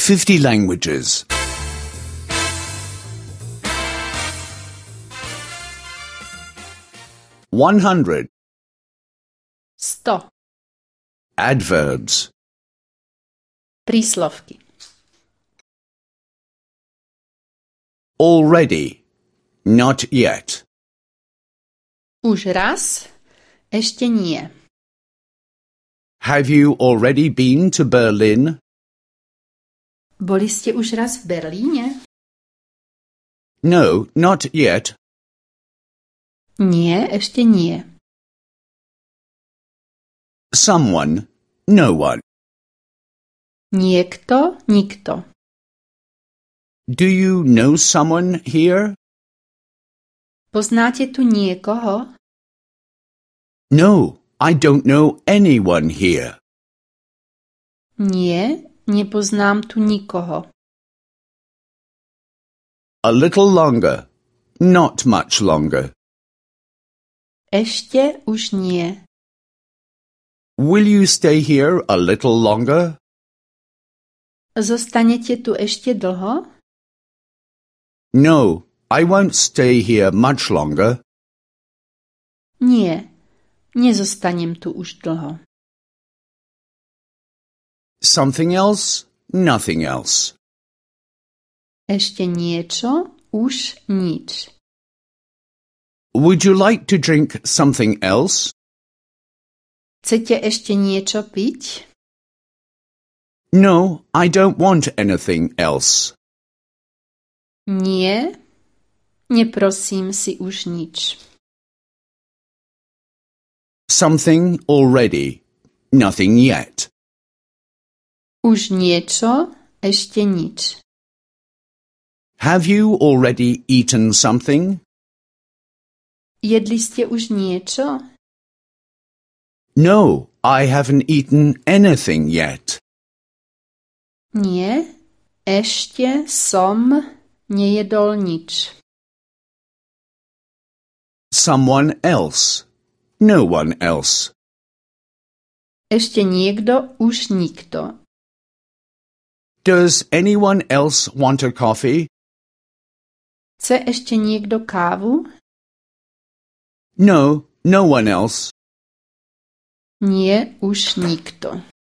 50 languages. 100. 100. Adverbs. Príslovky. Already. Not yet. Už raz, ešte nie. Have you already been to Berlin? Boli ste už raz v Berlíne? No, not yet. Nie, ešte nie. Someone. No one. Niekto, nikto. Do you know someone here? Poznáte tu niekoho? No, I don't know anyone here. Nie, nepoznám tu nikoho. A little longer. Not much longer. Ešte už nie. Will you stay here a little longer? Zostanete tu ešte dlho? No, I won't stay here much longer. Nie, nezostanem tu už dlho. Something else? Nothing else. Ešte niečo, už nič. Would you like to drink something else? Chcete ešte niečo piť? No, I don't want anything else. Nie, neprosím si už nič. Something already. Nothing yet. Už niečo, ešte nič. Have you already eaten something? Jedli ste už niečo? No, I haven't eaten anything yet. Nie, ešte som nejedol nič. Someone else. No one else. Ešte niekto, už nikto. Does anyone else want a coffee? Chce ešte niekto kávu? No, no one else. Nie, už nikto.